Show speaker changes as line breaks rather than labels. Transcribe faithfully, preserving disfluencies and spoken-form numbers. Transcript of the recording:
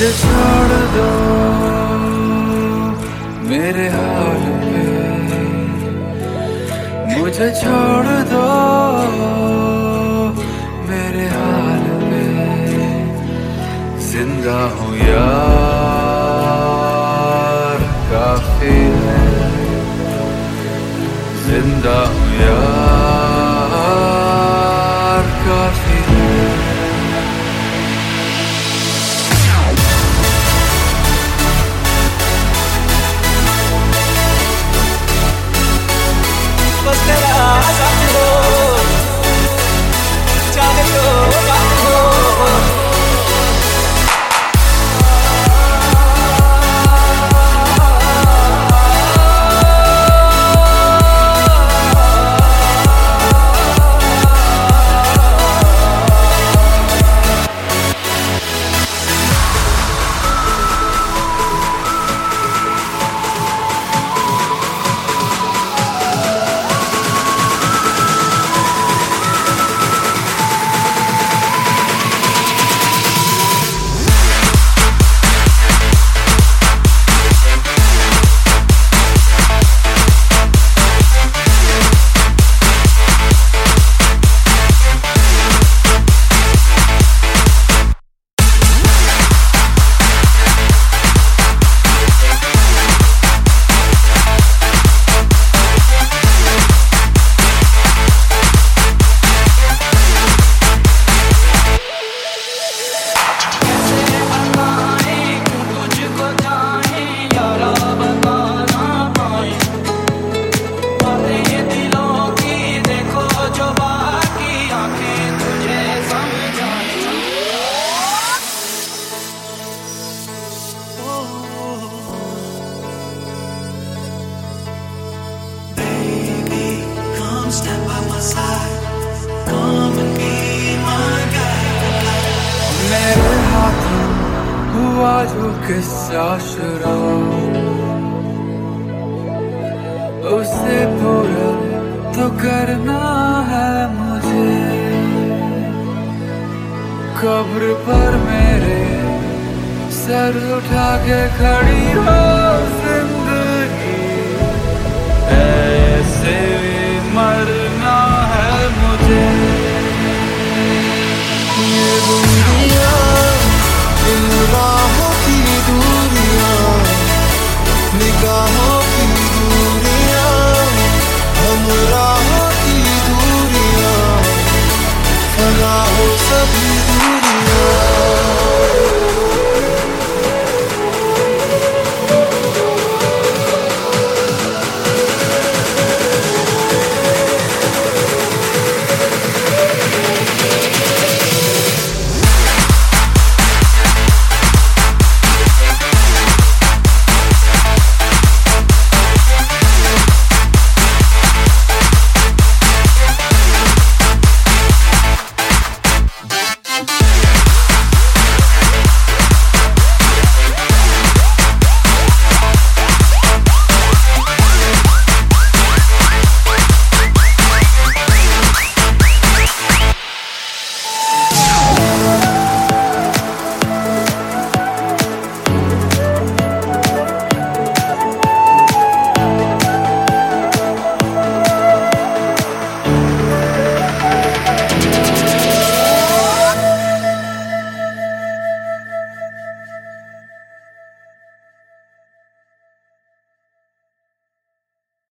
मुझे छोड़ दो मेरे हाल पे, मुझे छोड़ दो मेरे हाल पे। जिंदा हूँ यार काफी है, जिंदा हूँ यार काफी है।
बस तेरा साथ हो, चाहे जो बात हो। Stand by my side, come and be my guide.
मेरे हाथों हुआ जो किस्सा शुरू, उसे पूरा तो करना है मुझे। कब्र पर मेरे सर उठा के खड़ी हो जिंदा